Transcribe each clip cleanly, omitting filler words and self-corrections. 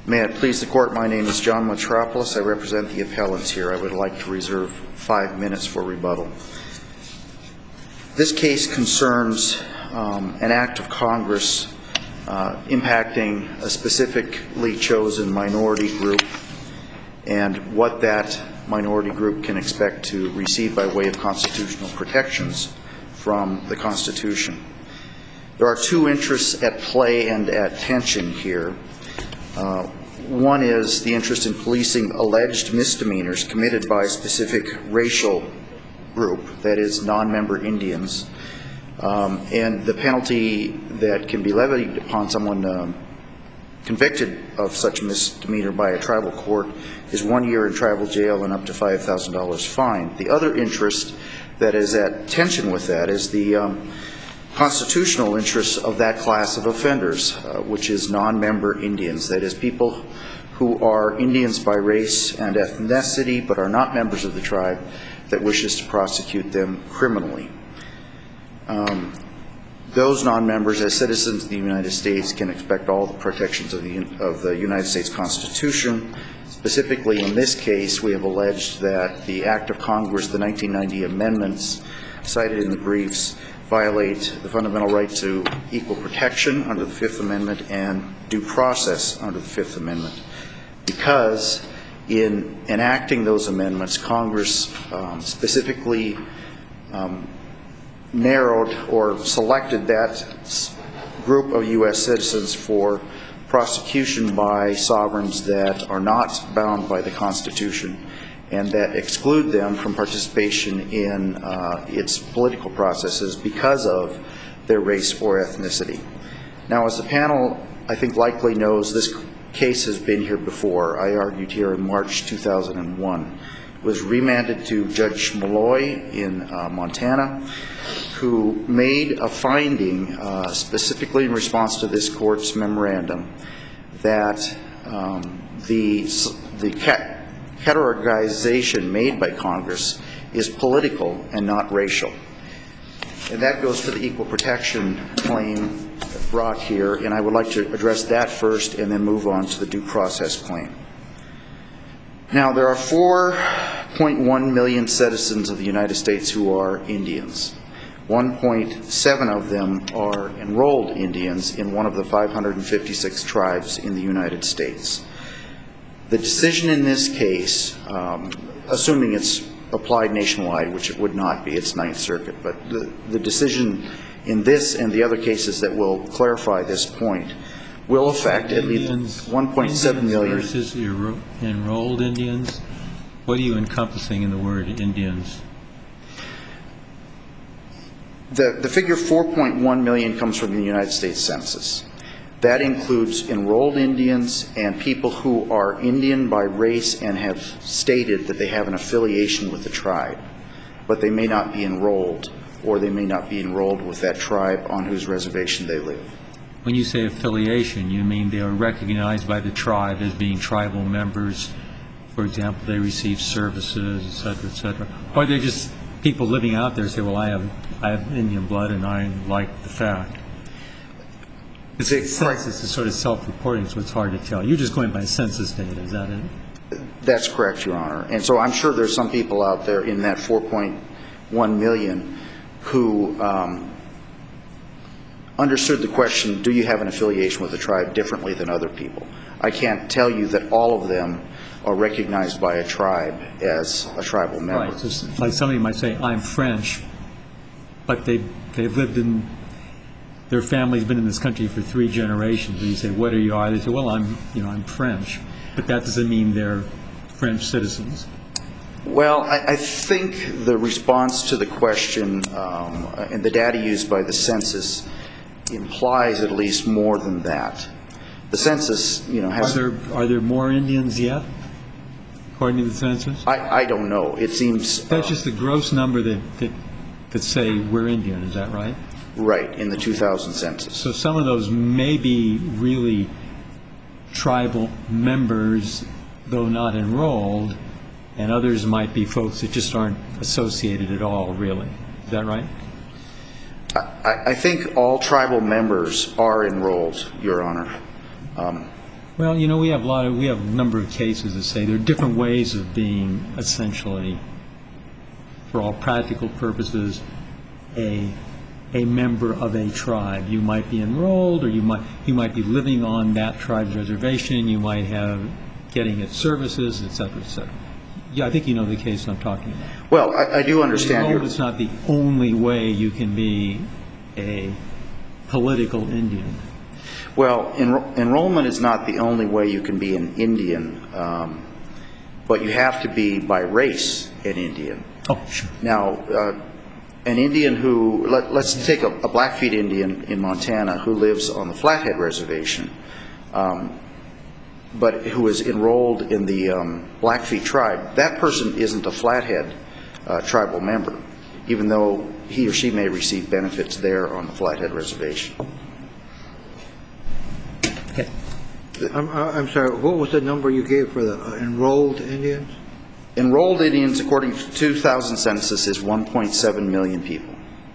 May it please the Court, my name is John Metropoulos. I represent the appellants here. I would like to reserve 5 minutes for rebuttal. This case concerns an act of Congress impacting a specifically chosen minority group and what that minority group can expect to receive by way of constitutional protections from the Constitution. There are two interests at play and at tension here. One is the interest in policing alleged misdemeanors committed by a specific racial group, that is, non-member Indians, and the penalty that can be levied upon someone convicted of such a misdemeanor by a tribal court is 1 year in tribal jail and up to $5,000 fine. The other interest that is at tension with that is the constitutional interests of that class of offenders, which is non-member Indians, that is, people who are Indians by race and ethnicity but are not members of the tribe that wishes to prosecute them criminally. Those non-members, as citizens of the United States, can expect all the protections of the United States Constitution. Specifically, in this case, we have alleged that the Act of Congress, the 1990 amendments cited in the briefs, violate the fundamental right to equal protection under the Fifth Amendment and due process under the Fifth Amendment, because in enacting those amendments, Congress specifically narrowed or selected that group of U.S. citizens for prosecution by sovereigns that are not bound by the Constitution and that exclude them from participation in its political processes because of their race or ethnicity. Now, as the panel, I think, likely knows, this case has been here before. I argued here in March 2001. It was remanded to Judge Malloy in Montana, who made a finding specifically in response to this court's memorandum that the categorization made by Congress is political and not racial. And that goes to the equal protection claim brought here, and I would like to address that first and then move on to the due process claim. Now, there are 4.1 million citizens of the United States who are Indians. 1.7 of them are enrolled Indians in one of the 556 tribes in the United States. The decision in this case, assuming it's applied nationwide, which it would not be, it's Ninth Circuit, but the decision in this and the other cases that will clarify this point will affect at least 1.7 million. Versus enrolled Indians? What are you encompassing in the word Indians? The figure 4.1 million comes from the United States Census. That includes enrolled Indians and people who are Indian by race and have stated that they have an affiliation with the tribe, but they may not be enrolled, or they may not be enrolled with that tribe on whose reservation they live. When you say affiliation, you mean they are recognized by the tribe as being tribal members? For example, they receive services, et cetera, et cetera. Or they're just people living out there say, well, I have Indian blood and I like the fact. The census is sort of self-reporting, so it's hard to tell. You're just going by census data, is that it? That's correct, Your Honor. And so I'm sure there's some people out there in that 4.1 million who understood the question, do you have an affiliation with the tribe, differently than other people. I can't tell you that all of them are recognized by a tribe as a tribal member. Right. So like somebody might say, I'm French, but they've lived in, their family's been in this country for 3 generations. And you say, what are you? They say, well, I'm French. But that doesn't mean they're French citizens. Well, I think the response to the question and the data used by the census implies at least more than that. The census, has... Are there more Indians yet, according to the census? I don't know. It seems... That's just the gross number that say we're Indian, is that right? Right, in the 2000 census. So some of those may be really tribal members, though not enrolled, and others might be folks that just aren't associated at all, really. Is that right? I think all tribal members are enrolled, Your Honor. Well, you know, we have a number of cases that say there are different ways of being essentially, for all practical purposes, a member of a tribe. You might be enrolled, or you might be living on that tribe's reservation. You might have getting its services, et cetera, et cetera. Yeah, I think you know the case I'm talking about. Well, I do understand your... It's not the only way you can be a political Indian. Well, enrollment is not the only way you can be an Indian, but you have to be by race an Indian. Oh, sure. Now, an Indian who, let's take a Blackfeet Indian in Montana who lives on the Flathead Reservation, but who is enrolled in the Blackfeet tribe. That person isn't a Flathead tribal member, even though he or she may receive benefits there on the Flathead Reservation. Okay. I'm sorry, what was the number you gave for the enrolled Indians? Enrolled Indians, according to the 2000 census, is 1.7 million people.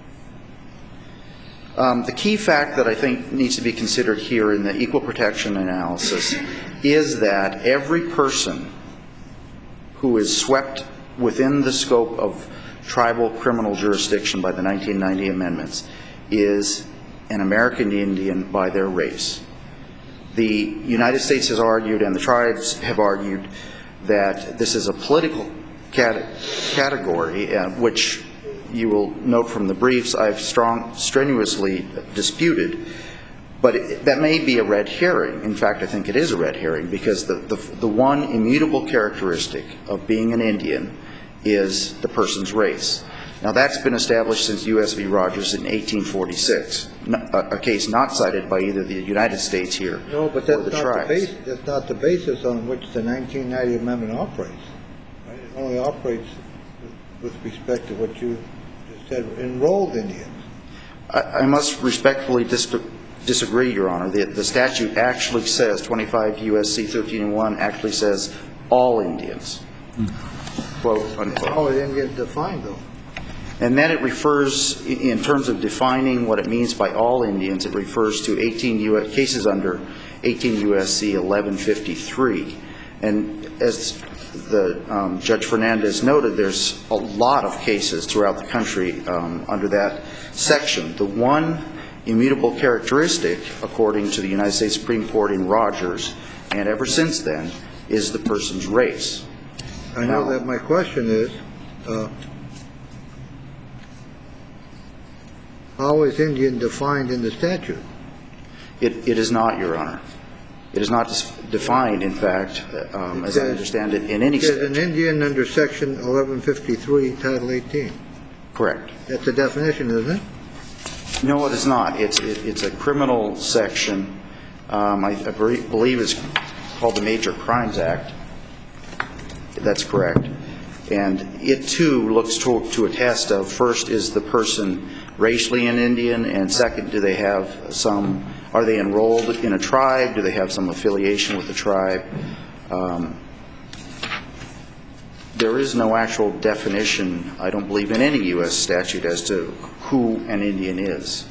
The key fact that I think needs to be considered here in the equal protection analysis is that every person who is swept within the scope of tribal criminal jurisdiction by the 1990 amendments is an American Indian by their race. The United States has argued, and the tribes have argued, that this is a political category, which you will note from the briefs I've strenuously disputed, but that may be a red herring. In fact, I think it is a red herring, because the one immutable characteristic of being an Indian is the person's race. Now, that's been established since U.S. v. Rogers in 1846, a case not cited by either the United States here No, but or the tribes. that's not the basis on which the 1990 amendment operates. Right? It only operates with respect to what you just said, enrolled Indians. I must respectfully disagree, Your Honor. The statute actually says, 25 U.S.C. 1301 actually says all Indians, quote, unquote. How are Indians defined, though? And then it refers, in terms of defining what it means by all Indians, it refers to cases under 18 U.S.C. 1153. And as Judge Fernandez noted, there's a lot of cases throughout the country under that section. The one immutable characteristic, according to the United States Supreme Court in Rogers, and ever since then, is the person's race. I know that my question is, how is Indian defined in the statute? It is not, Your Honor. It is not defined, in fact, as I understand it, in any statute. An Indian under Section 1153, Title 18. Correct. That's a definition, isn't it? No, it is not. It's a criminal section. I believe it's called the Major Crimes Act. That's correct. And it, too, looks to a test of, first, is the person racially an Indian, and second, are they enrolled in a tribe? Do they have some affiliation with the tribe? There is no actual definition, I don't believe, in any U.S. statute as to who an Indian is.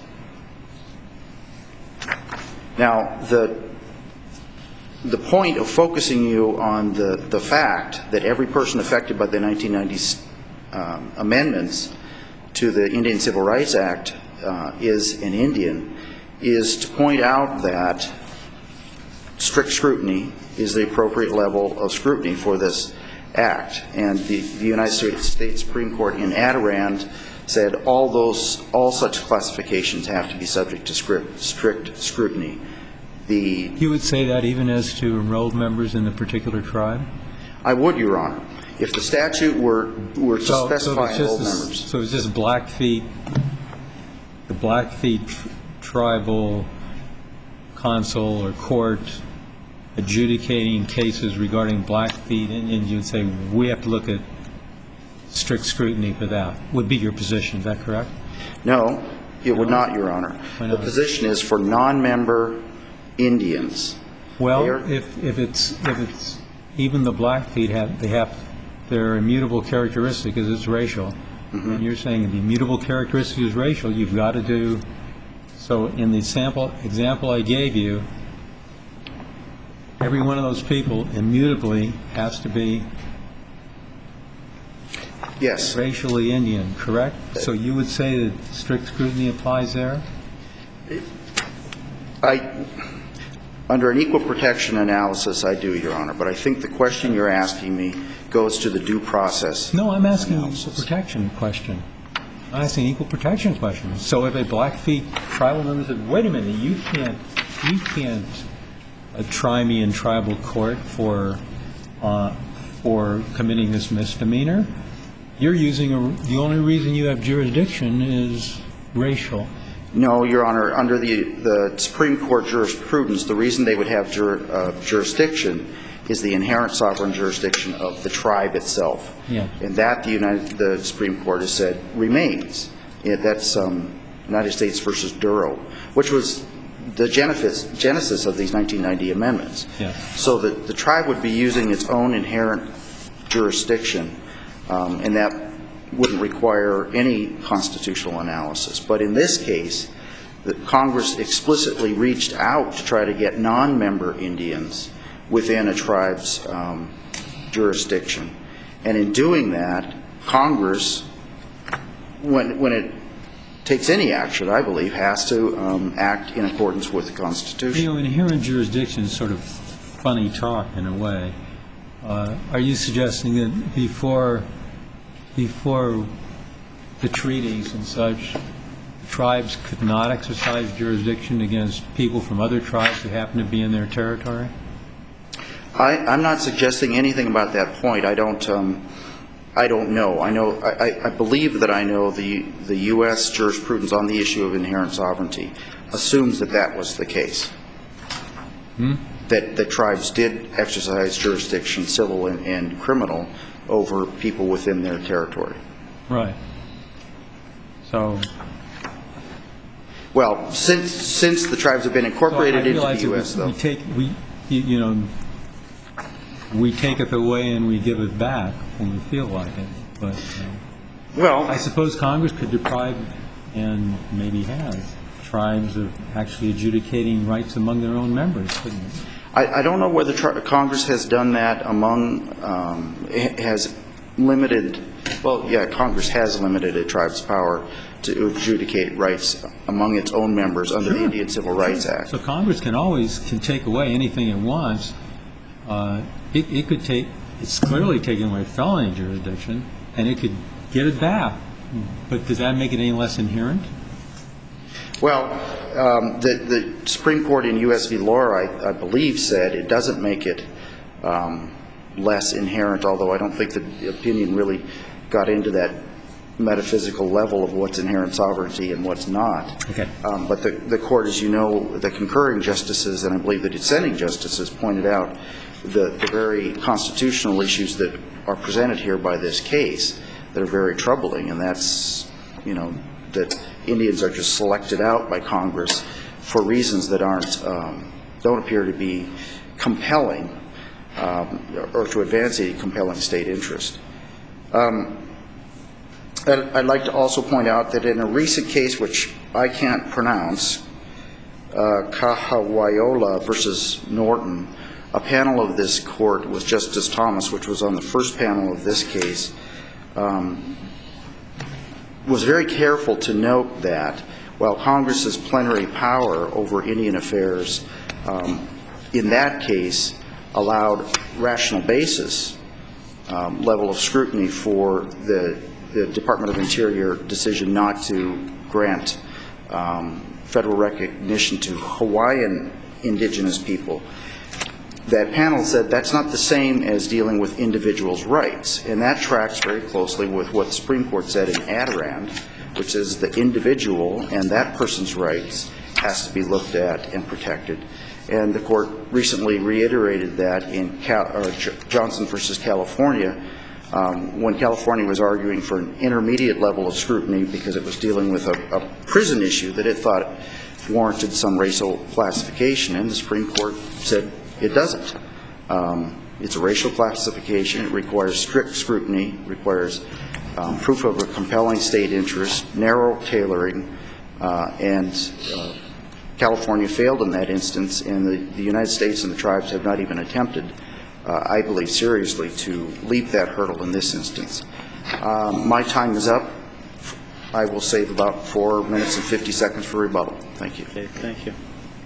Now, the point of focusing you on the fact that every person affected by the 1990 amendments to the Indian Civil Rights Act is an Indian is to point out that strict scrutiny is the appropriate level of scrutiny for this act. And the United States Supreme Court in Adirond said all such classifications have to be subject to strict scrutiny. You would say that even as to enrolled members in the particular tribe? I would, Your Honor. If the statute were to specify enrolled members. So it's just Blackfeet, the Blackfeet tribal consul or court adjudicating cases regarding Blackfeet Indians, you would say we have to look at strict scrutiny for that, would be your position. Is that correct? No, it would not, Your Honor. Why not? The position is for non-member Indians. Well, if it's even the Blackfeet their immutable characteristic is it's racial. Mm-hmm. And you're saying the immutable characteristic is racial, you've got to do. So in the example I gave you, every one of those people immutably has to be Yes. racially Indian, correct? So you would say that strict scrutiny applies there? Under an equal protection analysis, I do, Your Honor, but I think the question you're asking me goes to the due process. No, I'm asking an equal protection question. I'm asking an equal protection question. So if a Blackfeet tribal member said, wait a minute, you can't try me in tribal court for committing this misdemeanor, you're using the only reason you have jurisdiction is racial. No, Your Honor. Under the Supreme Court jurisprudence, the reason they would have jurisdiction is the inherent sovereign jurisdiction of the tribe itself. Yeah. And that the Supreme Court has said remains. That's United States versus Duro, which was the genesis of these 1990 amendments. Yeah. So that the tribe would be using its own inherent jurisdiction, and that wouldn't require any constitutional analysis. But in this case, the Congress explicitly reached out to try to get non-member Indians within a tribe's jurisdiction. And in doing that, Congress, when it takes any action, I believe, has to act in accordance with the Constitution. You know, inherent jurisdiction is sort of funny talk in a way. Are you suggesting that before the treaties and such, tribes could not exercise jurisdiction against people from other tribes who happen to be in their territory? I'm not suggesting anything about that point. I don't know. I believe that I know the U.S. jurisprudence on the issue of inherent sovereignty assumes that that was the case. That the tribes did exercise jurisdiction, civil and criminal, over people within their territory. Right. So, well, since the tribes have been incorporated into the U.S., though, we take it away and we give it back when we feel like it. But well, I suppose Congress could deprive, and maybe has, tribes of actually adjudicating rights among their own members, couldn't it? I don't know whether Congress has done that has limited, well, yeah, Congress has limited a tribe's power to adjudicate rights among its own members under the Indian Civil Rights Act. So Congress can take away anything it wants. It's clearly taking away felony jurisdiction, and it could get it back. But does that make it any less inherent? Well, the Supreme Court in U.S. v. Laura, I believe, said it doesn't make it less inherent, although I don't think the opinion really got into that metaphysical level of what's inherent sovereignty and what's not. Okay. But the Court, as you know, the concurring justices, and I believe the dissenting justices, pointed out the very constitutional issues that are presented here by this case that are very troubling, and that's, that Indians are just selected out by Congress for reasons that don't appear to be compelling or to advance a compelling state interest. I'd like to also point out that in a recent case, which I can't pronounce, Kahawaiola versus Norton, a panel of this court with Justice Thomas, which was on the first panel of this case, was very careful to note that while Congress's plenary power over Indian affairs in that case allowed rational basis level of scrutiny for the Department of Interior decision not to grant federal recognition to Hawaiian indigenous people, that panel said that's not the same as dealing with individuals' rights. And that tracks very closely with what the Supreme Court said in Adirond, which is the individual and that person's rights has to be looked at and protected. And the Court recently reiterated that in Johnson versus California, when California was arguing for an intermediate level of scrutiny because it was dealing with a prison issue that it thought warranted some racial classification, and the Supreme Court said it doesn't. It's a racial classification. It requires strict scrutiny, requires proof of a compelling state interest, narrow tailoring, and California failed in that instance, and the United States and the tribes have not even attempted, I believe seriously, to leap that hurdle in this instance. My time is up. I will save about 4 minutes and 50 seconds for rebuttal. Thank you. Okay, thank you.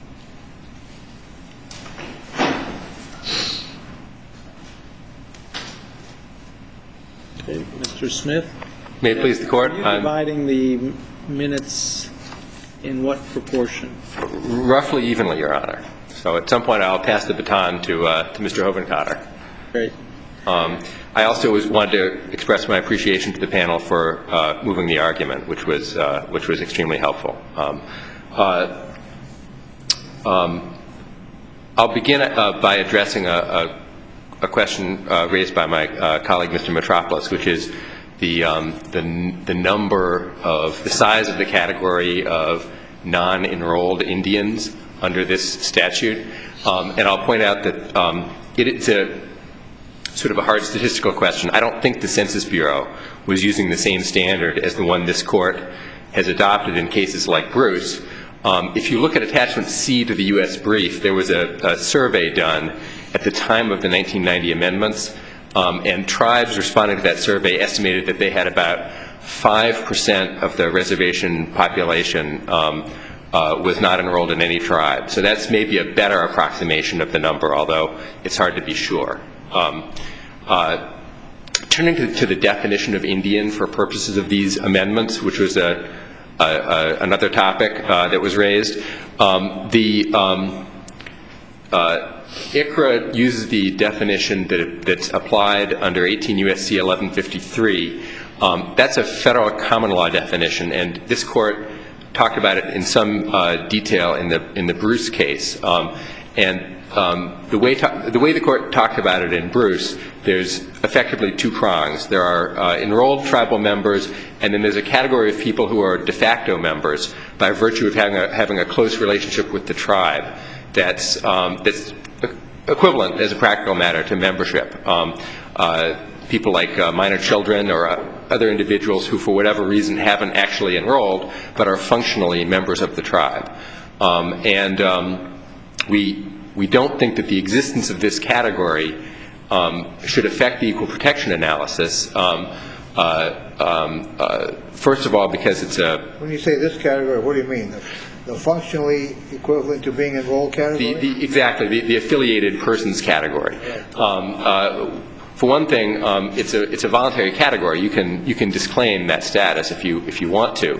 Okay, Mr. Smith? May it please the Court? Are you dividing the minutes in what proportion? Roughly evenly, Your Honor. So at some point I'll pass the baton to Mr. Hovenkotter. Great. I also wanted to express my appreciation to the panel for moving the argument, which was extremely helpful. I'll begin by addressing a question raised by my colleague, Mr. Metropolis, which is the number of the size of the category of non-enrolled Indians under this statute. And I'll point out that it's a sort of a hard statistical question. I don't think the Census Bureau was using the same standard as the one this Court has adopted in cases like Bruce. If you look at Attachment C to the U.S. brief, there was a survey done at the time of the 1990 amendments, and tribes responding to that survey estimated that they had about 5% of the reservation population was not enrolled in any tribe. So that's maybe a better approximation of the number, although it's hard to be sure. Turning to the definition of Indian for purposes of these amendments, which was another topic that was raised, ICRA uses the definition that's applied under 18 U.S.C. 1153. That's a federal common law definition, and this Court talked about it in some detail in the Bruce case. The way the Court talked about it in Bruce, there's effectively two prongs. There are enrolled tribal members, and then there's a category of people who are de facto members by virtue of having a close relationship with the tribe that's equivalent as a practical matter to membership. People like minor children or other individuals who for whatever reason haven't actually enrolled but are functionally members of the tribe. We don't think that the existence of this category should affect the equal protection analysis. First of all, because it's a... When you say this category, what do you mean? The functionally equivalent to being enrolled category? Exactly, the affiliated persons category. For one thing, it's a voluntary category. You can disclaim that status if you want to.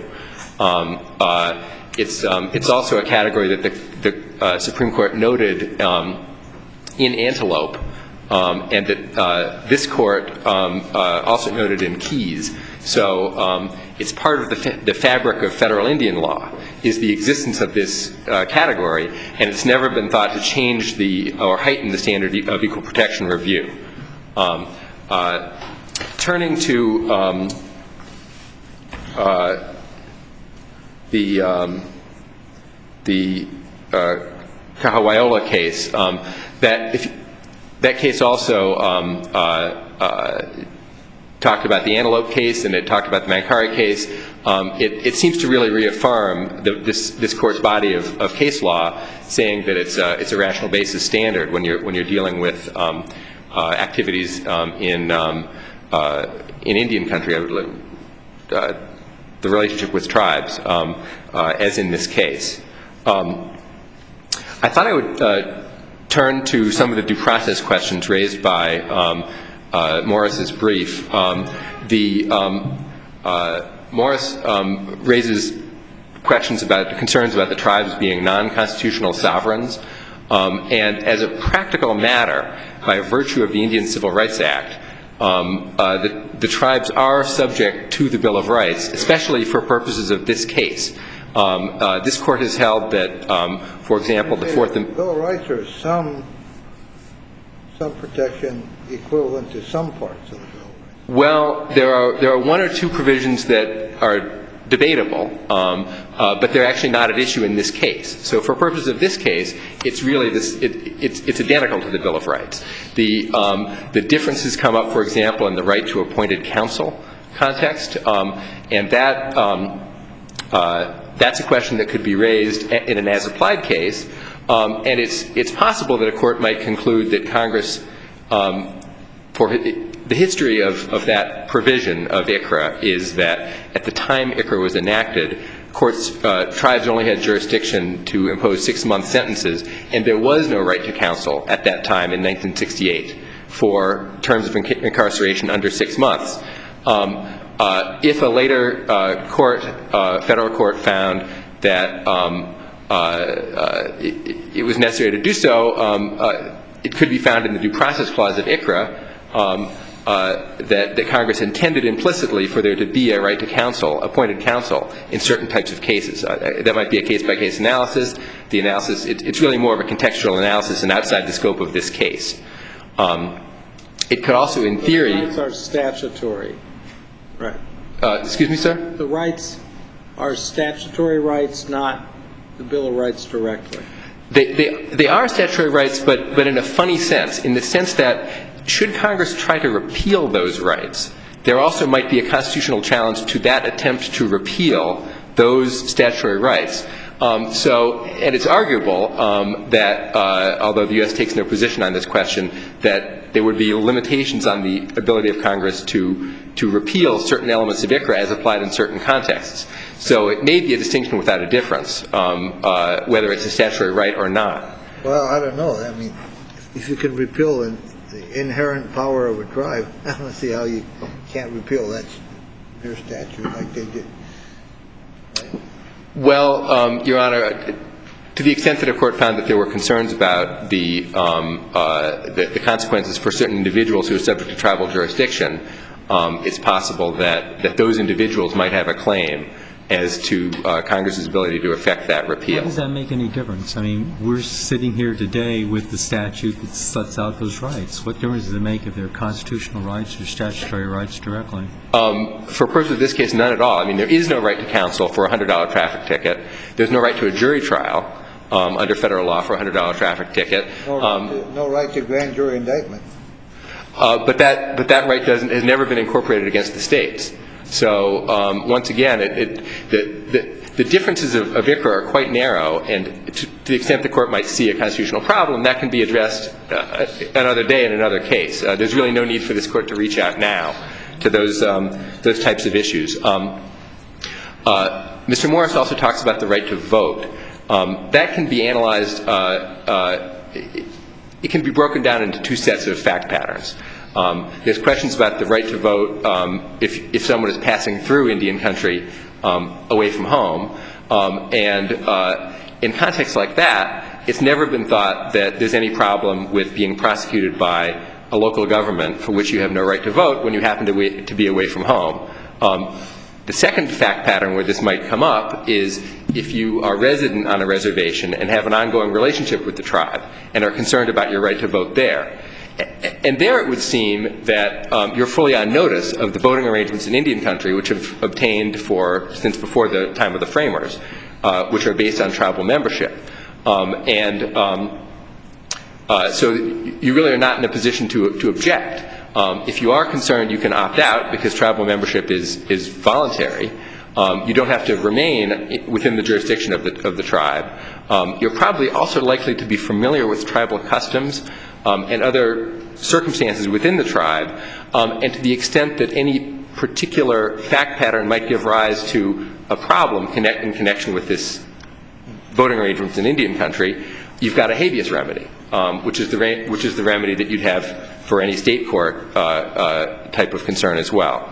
It's also a category that the Supreme Court noted in Antelope, and that this Court also noted in Keyes. So it's part of the fabric of federal Indian law is the existence of this category, and it's never been thought to change or heighten the standard of equal protection review. Turning to the Kahawaiola case, that case also talked about the Antelope case, and it talked about the Mankari case. It seems to really reaffirm this Court's body of case law, saying that it's a rational basis standard when you're dealing with activities in Indian country, the relationship with tribes, as in this case. I thought I would turn to some of the due process questions raised by Morris's brief. Morris raises concerns about the tribes being non-constitutional sovereigns, and as a practical matter, by virtue of the Indian Civil Rights Act, the tribes are subject to the Bill of Rights, especially for purposes of this case. This Court has held that, for example, the Fourth... Bill of Rights are some protection equivalent to some parts of the Bill of Rights. Well, there are one or two provisions that are debatable, but they're actually not at issue in this case. So for purposes of this case, it's really it's identical to the Bill of Rights. The differences come up, for example, in the right to appointed counsel context, and that That's a question that could be raised in an as-applied case, and it's possible that a court might conclude that Congress, for the history of that provision of ICRA is that at the time ICRA was enacted, tribes only had jurisdiction to impose 6-month sentences, and there was no right to counsel at that time in 1968 for terms of incarceration under 6 months. If a later federal court found that it was necessary to do so, it could be found in the Due Process Clause of ICRA that Congress intended implicitly for there to be a right to counsel, appointed counsel, in certain types of cases. That might be a case-by-case analysis. The analysis, it's really more of a contextual analysis and outside the scope of this case. It could also, in theory... The rights are statutory. Right. Excuse me, sir? The rights are statutory rights, not the Bill of Rights directly. They are statutory rights, but in a funny sense, in the sense that should Congress try to repeal those rights, there also might be a constitutional challenge to that attempt to repeal those statutory rights. And it's arguable that, although the U.S. takes no position on this question, that there would be limitations on the ability of Congress to repeal certain elements of ICRA as applied in certain contexts. So it may be a distinction without a difference, whether it's a statutory right or not. Well, I don't know. I mean, if you can repeal the inherent power of a tribe, I don't see how you can't repeal that mere statute like they did. Right? Well, Your Honor, to the extent that a court found that there were concerns about the consequences for certain individuals who are subject to tribal jurisdiction, it's possible that those individuals might have a claim as to Congress's ability to effect that repeal. How does that make any difference? I mean, we're sitting here today with the statute that sets out those rights. What difference does it make if they're constitutional rights or statutory rights directly? For purposes of this case, none at all. I mean, there is no right to counsel for a $100 traffic ticket. There's no right to a jury trial under federal law for a $100 traffic ticket. No right to grand jury indictment. But that right has never been incorporated against the states. So once again, the differences of ICRA are quite narrow, and to the extent the court might see a constitutional problem, that can be addressed another day in another case. There's really no need for this court to reach out now to those types of issues. Mr. Morris also talks about the right to vote. That can be analyzed. It can be broken down into two sets of fact patterns. There's questions about the right to vote if someone is passing through Indian country away from home. And in contexts like that, it's never been thought that there's any problem with being prosecuted by a local government for which you have no right to vote when you happen to be away from home. The second fact pattern where this might come up is if you are resident on a reservation and have an ongoing relationship with the tribe and are concerned about your right to vote there. And there it would seem that you're fully on notice of the voting arrangements in Indian country, which have obtained since before the time of the framers, which are based on tribal membership. So you really are not in a position to object. If you are concerned, you can opt out because tribal membership is voluntary. You don't have to remain within the jurisdiction of the tribe. You're probably also likely to be familiar with tribal customs and other circumstances within the tribe. And to the extent that any particular fact pattern might give rise to a problem in connection with this voting arrangements in Indian country, you've got a habeas remedy, which is the remedy that you'd have for any state court type of concern as well.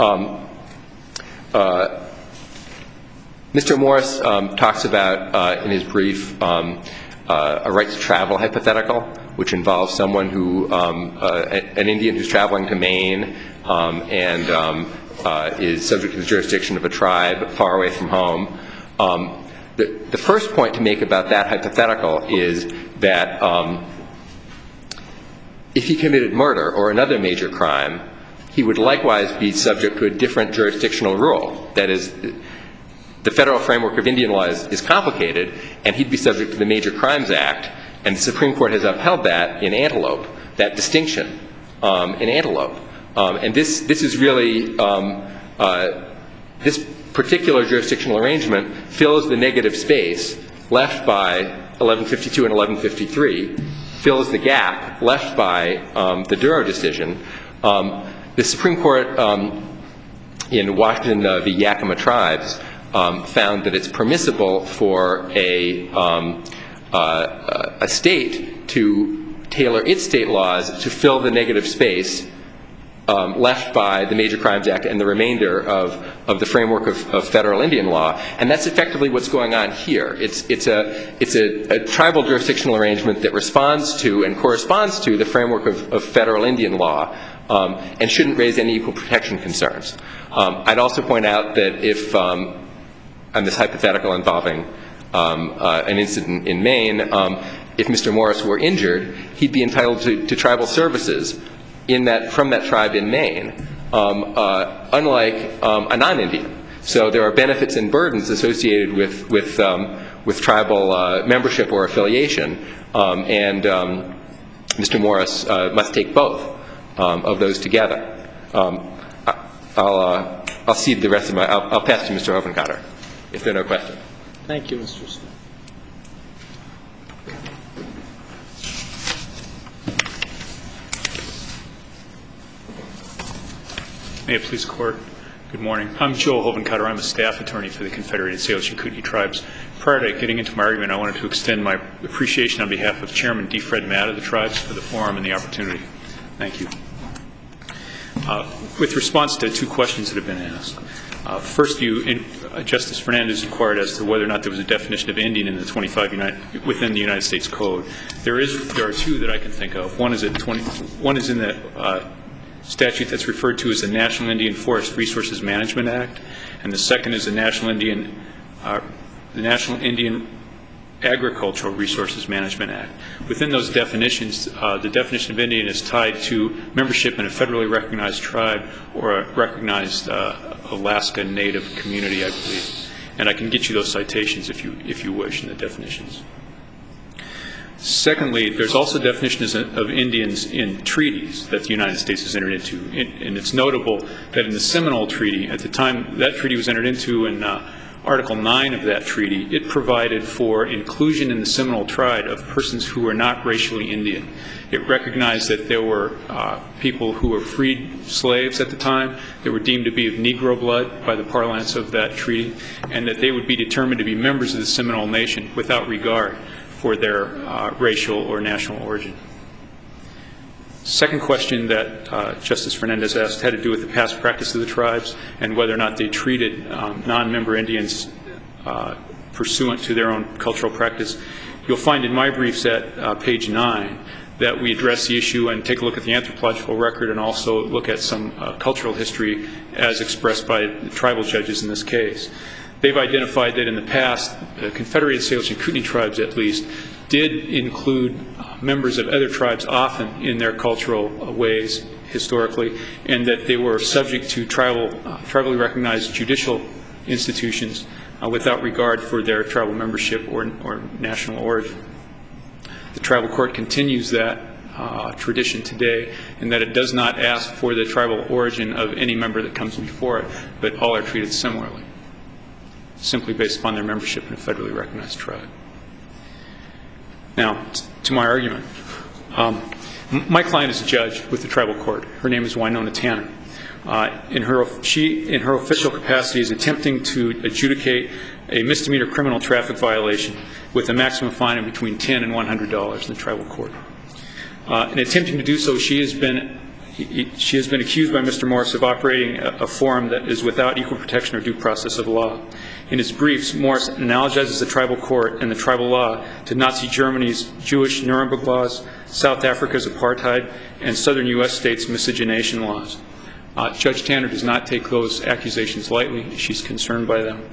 Mr. Morris talks about, in his brief, a right to travel hypothetical, which involves someone an Indian who's traveling to Maine and is subject to the jurisdiction of a tribe far away from home. The first point to make about that hypothetical is that if he committed murder or another major crime, he would likewise be subject to a different jurisdictional rule. That is, the federal framework of Indian law is complicated, and he'd be subject to the Major Crimes Act, and the Supreme Court has upheld that in Antelope, that distinction in Antelope. And this is really This particular jurisdictional arrangement fills the negative space left by 1152 and 1153, fills the gap left by the Duro decision. The Supreme Court in Washington v. Yakima Tribes found that it's permissible for a state to tailor its state laws to fill the negative space left by the Major Crimes Act and the remainder of the framework of federal Indian law, and that's effectively what's going on here. It's a tribal jurisdictional arrangement that responds to and corresponds to the framework of federal Indian law, and shouldn't raise any equal protection concerns. I'd also point out that if, on this hypothetical involving an incident in Maine, if Mr. Morris were injured, he'd be entitled to tribal services from that tribe in Maine, unlike a non-Indian. So there are benefits and burdens associated with tribal membership or affiliation, and Mr. Morris must take both of those together. I'll cede the rest of I'll pass to Mr. Hovenkater, if there are no questions. Thank you, Mr. Smith. May it please the Court. Good morning. I'm Joel Hovenkater. I'm a staff attorney for the Confederated Salish and Kootenai Tribes. Prior to getting into my argument, I wanted to extend my appreciation on behalf of Chairman D. Fred Matt of the tribes for the forum and the opportunity. Thank you. With response to two questions that have been asked. First, Justice Fernandez inquired as to whether or not there was a definition of Indian in the within the United States Code. There are two that I can think of. One is in the statute that's referred to as the National Indian Forest Resources Management Act, and the second is the National Indian Agricultural Resources Management Act. Within those definitions, the definition of Indian is tied to membership in a federally recognized tribe or a recognized Alaska Native community, I believe. And I can get you those citations if you wish in the definitions. Secondly, there's also definitions of Indians in treaties that the United States has entered into. And it's notable that in the Seminole Treaty, at the time that treaty was entered into in Article 9 of that treaty, it provided for inclusion in the Seminole tribe of persons who were not racially Indian. It recognized that there were people who were freed slaves at the time that were deemed to be of Negro blood by the parlance of that treaty, and that they would be determined to be members of the Seminole Nation without regard for their racial or national origin. Second question that Justice Fernandez asked had to do with the past practice of the tribes and whether or not they treated non-member Indians pursuant to their own cultural practice. You'll find in my briefs at page 9 that we address the issue and take a look at the anthropological record and also look at some cultural history as expressed by the tribal judges in this case. They've identified that in the past, the Confederated Salish and Kootenai tribes, at least, did include members of other tribes often in their cultural ways historically, and that they were subject to tribally recognized judicial institutions without regard for their tribal membership or national origin. The tribal court continues that tradition today, in that it does not ask for the tribal origin of any member that comes before it, but all are treated similarly, simply based upon their membership in a federally recognized tribe. Now, to my argument. My client is a judge with the tribal court. Her name is Winona Tanner. In her official capacity is attempting to adjudicate a misdemeanor criminal traffic violation with a maximum fine of between $10 and $100 in the tribal court. In attempting to do so, she has been accused by Mr. Morris of operating a forum that is without equal protection or due process of law. In his briefs, Morris analogizes the tribal court and the tribal law to Nazi Germany's Jewish Nuremberg laws, South Africa's apartheid, and southern U.S. states' miscegenation laws. Judge Tanner does not take those accusations lightly. She's concerned by them.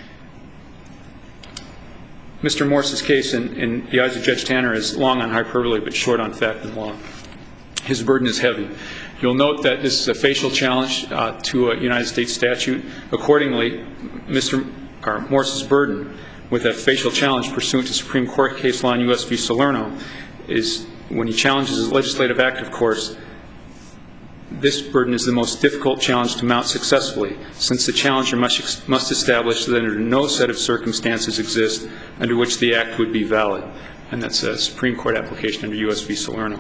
Mr. Morris's case, in the eyes of Judge Tanner, is long on hyperbole but short on fact and law. His burden is heavy. You'll note that this is a facial challenge to a United States statute. Accordingly, Mr. Morris's burden with a facial challenge pursuant to Supreme Court case law in U.S. v. Salerno is, when he challenges a legislative act, of course, this burden is the most difficult challenge to mount successfully, since the challenger must establish that under no set of circumstances exist under which the act would be valid. And that's a Supreme Court application under U.S. v. Salerno.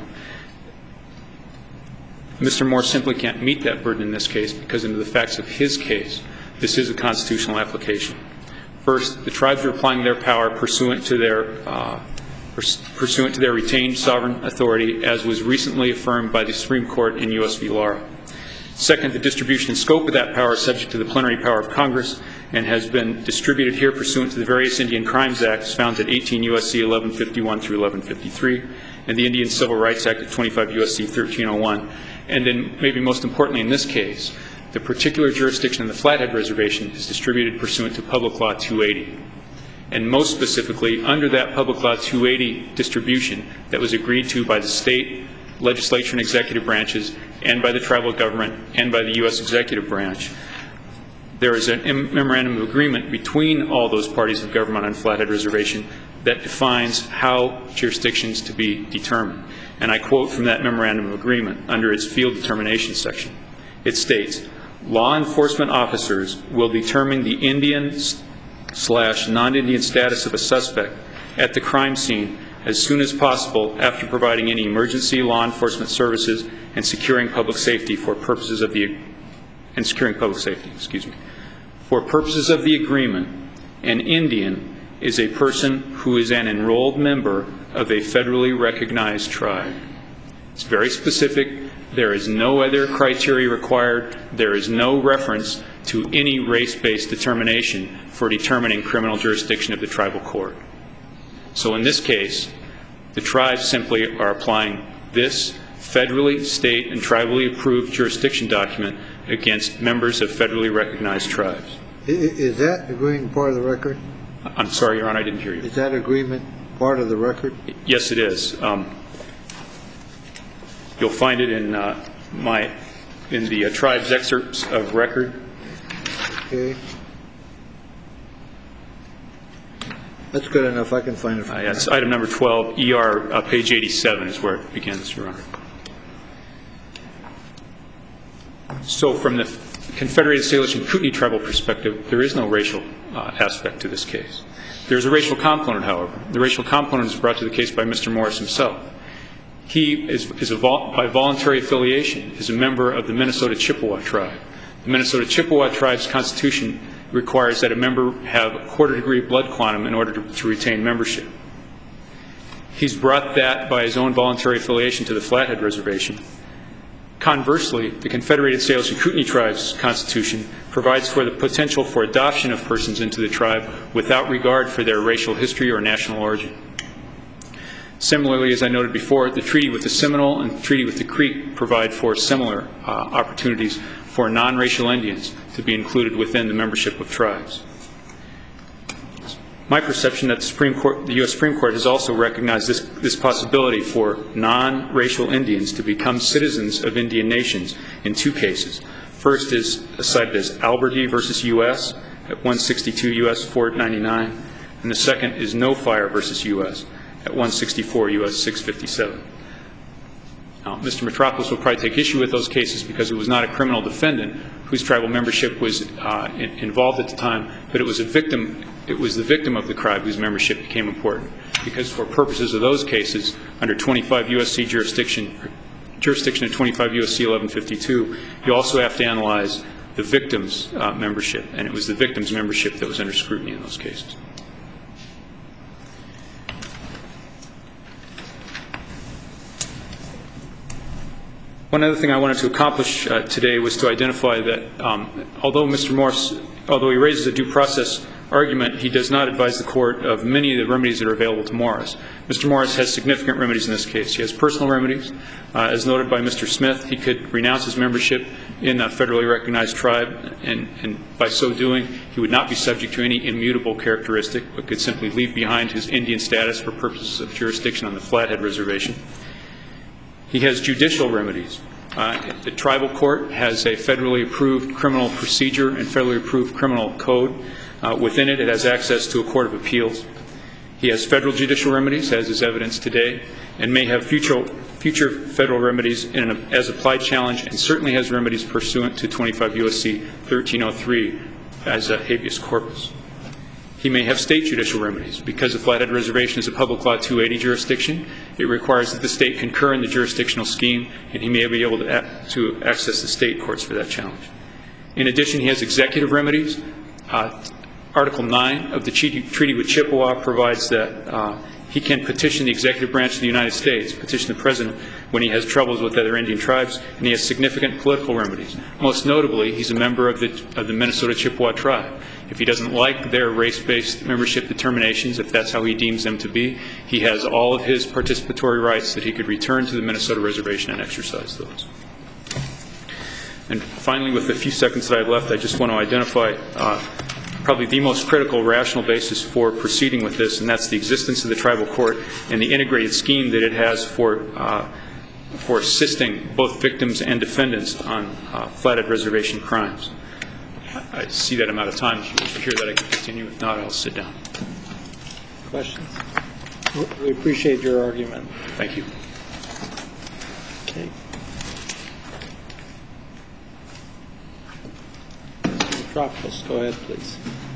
Mr. Moore simply can't meet that burden in this case because under the facts of his case, this is a constitutional application. First, the tribes are applying their power pursuant to their retained sovereign authority, as was recently affirmed by the Supreme Court in U.S. v. Lara. Second, the distribution and scope of that power is subject to the plenary power of Congress and has been distributed here pursuant to the various Indian Crimes Acts found at 18 U.S.C. 1151 through 1153 and the Indian Civil Rights Act of 25 U.S.C. 1301. And then, maybe most importantly in this case, the particular jurisdiction of the Flathead Reservation is distributed pursuant to Public Law 280. And most specifically, under that Public Law 280 distribution that was agreed to by the state legislature and executive branches and by the tribal government and by the U.S. executive branch, there is a memorandum of agreement between all those parties of government on Flathead Reservation that defines how jurisdictions to be determined. And I quote from that memorandum of agreement under its field determination section. It states, law enforcement officers will determine the Indian/non-Indian status of a suspect at the crime scene as soon as possible after providing any emergency law enforcement services and securing public safety for purposes of the For purposes of the agreement, an Indian is a person who is an enrolled member of a federally recognized tribe. It's very specific. There is no other criteria required. There is no reference to any race-based determination for determining criminal jurisdiction of the tribal court. So in this case, the tribes simply are applying this federally, state, and tribally approved jurisdiction document against members of federally recognized tribes. Is that agreement part of the record? I'm sorry, Your Honor, I didn't hear you. Is that agreement part of the record? Yes, it is. You'll find it in the tribe's excerpts of record. Okay. That's good enough. I can find it. Yes, item number 12, ER, page 87 is where it begins, Your Honor. So from the Confederated Salish and Kootenai tribal perspective, there is no racial aspect to this case. There's a racial component, however. The racial component is brought to the case by Mr. Morris himself. He by voluntary affiliation, is a member of the Minnesota Chippewa tribe. The Minnesota Chippewa tribe's constitution requires that a member have a quarter-degree blood quantum in order to retain membership. He's brought that by his own voluntary affiliation to the Flathead Reservation. Conversely, the Confederated Salish and Kootenai tribe's constitution provides for the potential for adoption of persons into the tribe without regard for their racial history or national origin. Similarly, as I noted before, the treaty with the Seminole and the treaty with the Creek provide for similar opportunities for non-racial Indians to be included within the membership of tribes. My perception that the U.S. Supreme Court has also recognized this possibility for non-racial Indians to become citizens of Indian nations in two cases. First is cited as Alberti versus U.S. at 162 U.S. 499, and the second is No Fire versus U.S. at 164 U.S. 657. Now, Mr. Metropolis will probably take issue with those cases because it was not a criminal defendant whose tribal membership was involved at the time, but it was the victim of the tribe whose membership became important. Because for purposes of those cases, under 25 U.S.C. jurisdiction of 25 U.S.C. 1152, you also have to analyze the victim's membership, and it was the victim's membership that was under scrutiny in those cases. One other thing I wanted to accomplish today was to identify that although Mr. Morris, although he raises a due process argument, he does not advise the court of many of the remedies that are available to Morris. Mr. Morris has significant remedies in this case. He has personal remedies. As noted by Mr. Smith, he could renounce his membership in a federally recognized tribe, and by so doing, he would not be subject to any immutable characteristic, but could simply leave behind his Indian status for purposes of jurisdiction on the Flathead Reservation. He has judicial remedies. The tribal court has a federally approved criminal procedure and federally approved criminal code. Within it, it has access to a court of appeals. He has federal judicial remedies, as is evidenced today, and may have future federal remedies in an as-applied challenge, and certainly has remedies pursuant to 25 U.S.C. 1303 as a habeas corpus. He may have state judicial remedies. Because the Flathead Reservation is a Public Law 280 jurisdiction, it requires that the state concur in the jurisdictional scheme, and he may be able to access the state courts for that challenge. In addition, he has executive remedies. Article 9 of the Treaty with Chippewa provides that he can petition the executive branch of the United States, petition the President when he has troubles with other Indian tribes, and he has significant political remedies. Most notably, he's a member of the Minnesota Chippewa tribe. If he doesn't like their race-based membership determinations, if that's how he deems them to be, he has all of his participatory rights that he could return to the Minnesota Reservation and exercise those. And finally, with the few seconds that I have left, I just want to identify probably the most critical rational basis for proceeding with this, and that's the existence of the tribal court and the integrated scheme that it has for assisting both victims and defendants on Flathead Reservation crimes. I see that I'm out of time. If you wish to hear that, I can continue. If not, I'll sit down. Questions? We appreciate your argument. Thank you. Okay. Mr. go ahead, please.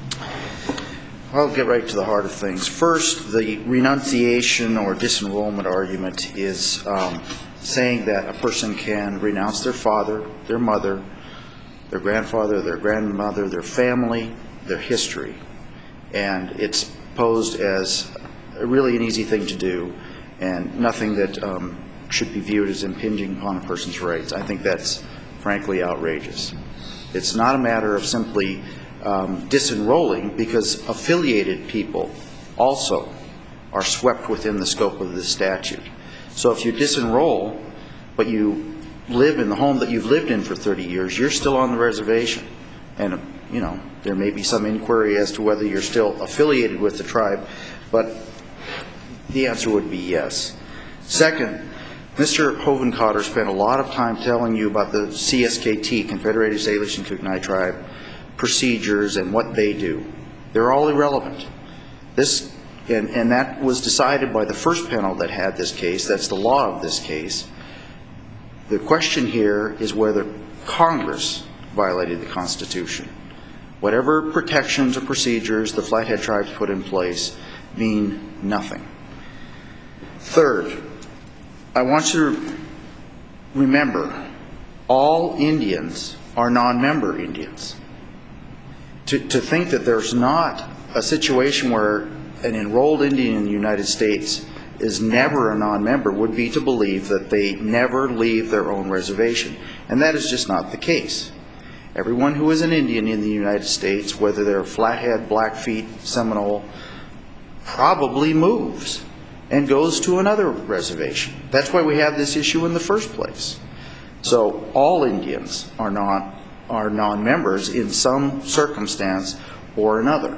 I'll get right to the heart of things. First, the renunciation or disenrollment argument is saying that a person can renounce their father, their mother, their grandfather, their grandmother, their family, their history. And it's posed as really an easy thing to do and nothing that should be viewed as impinging upon a person's rights. I think that's frankly outrageous. It's not a matter of simply disenrolling, because affiliated people also are swept within the scope of this statute. So if you disenroll, but you live in the home that you've lived in for 30 years, you're still on the reservation. And, you know, there may be some inquiry as to whether you're still affiliated with the tribe, but the answer would be yes. Second, Mr. Hovenkotter spent a lot of time telling you about the CSKT, Confederated Salish and Kootenai Tribe, procedures and what they do. They're all irrelevant. And that was decided by the first panel that had this case. That's the law of this case. The question here is whether Congress violated the Constitution. Whatever protections or procedures the Flathead tribes put in place mean nothing. Third, I want you to remember, all Indians are non-member Indians. To think that there's not a situation where an enrolled Indian in the United States is never a non-member would be to believe that they never leave their own reservation. And that is just not the case. Everyone who is an Indian in the United States, whether they're Flathead, Blackfeet, Seminole, probably moves and goes to another reservation. That's why we have this issue in the first place. So all Indians are non-members in some circumstance or another.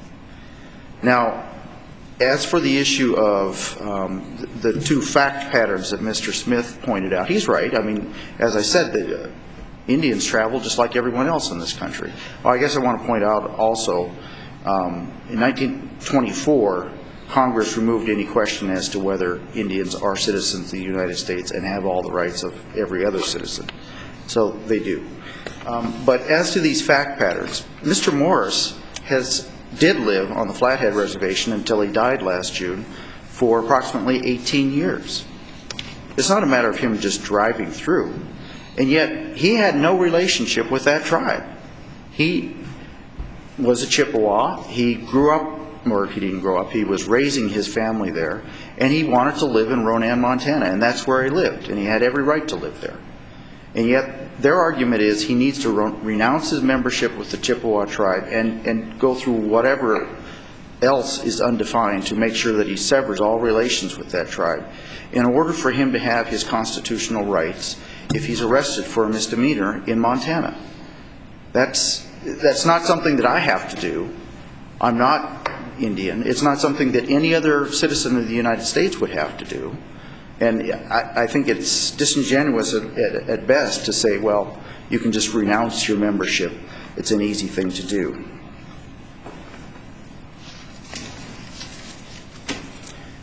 Now, as for the issue of the two fact patterns that Mr. Smith pointed out, he's right. I mean, as I said, the Indians travel just like everyone else in this country. Well, I guess I want to point out also, in 1924, Congress removed any question as to whether Indians are citizens of the United States and have all the rights of every other citizen. So they do. But as to these fact patterns, Mr. Morris did live on the Flathead Reservation until he died last June for approximately 18 years. It's not a matter of him just driving through. And yet he had no relationship with that tribe. He was a Chippewa. He grew up, or he didn't grow up, he was raising his family there, and he wanted to live in Ronan, Montana, and that's where he lived, and he had every right to live there. And yet their argument is he needs to renounce his membership with the Chippewa tribe and go through whatever else is undefined to make sure that he severs all relations with that tribe in order for him to have his constitutional rights if he's arrested for a misdemeanor in Montana. That's not something that I have to do. I'm not Indian. It's not something that any other citizen of the United States would have to do. And I think it's disingenuous at best to say, well, you can just renounce your membership. It's an easy thing to do.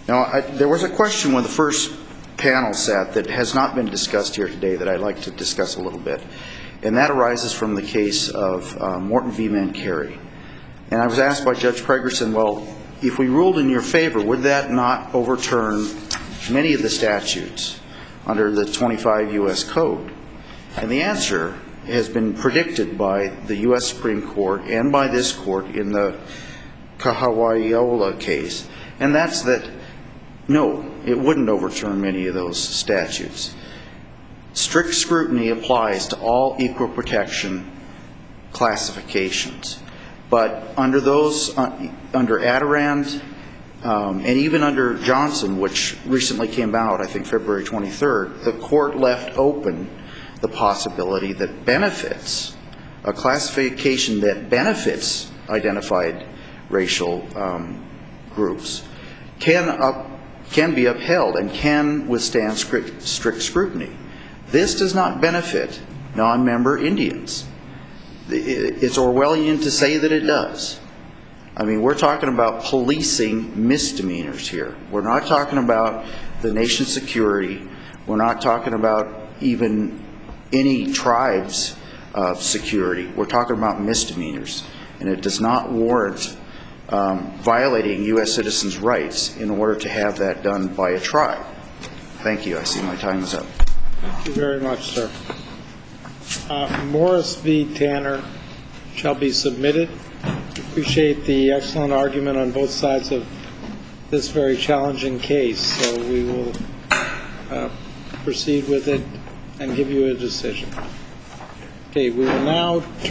Now, there was a question when the first panel sat that has not been discussed here today that I'd like to discuss a little bit, and that arises from the case of Morton v. Mancari. And I was asked by Judge Pregerson, well, if we ruled in your favor, would that not overturn many of the statutes under the 25 U.S. Code? And the answer has been predicted by the U.S. Supreme Court and by this Court in the Kahawaiola case, and that's that, no, it wouldn't overturn many of those statutes. Strict scrutiny applies to all equal protection classifications. But under those, under Adirond, and even under Johnson, which recently came out, I think February 23rd, the Court left open the possibility that benefits, a classification that benefits identified racial groups, can be upheld and can withstand strict scrutiny. This does not benefit non-member Indians. It's Orwellian to say that it does. I mean, we're talking about policing misdemeanors here. We're not talking about the nation's security. We're not talking about even any tribe's security. We're talking about misdemeanors. And it does not warrant violating U.S. citizens' rights in order to have that done by a tribe. Thank you. I see my time is up. Thank you very much, sir. Morris v. Tanner shall be submitted. Appreciate the excellent argument on both sides of this very challenging case. So we will proceed with it and give you a decision. Okay, we will now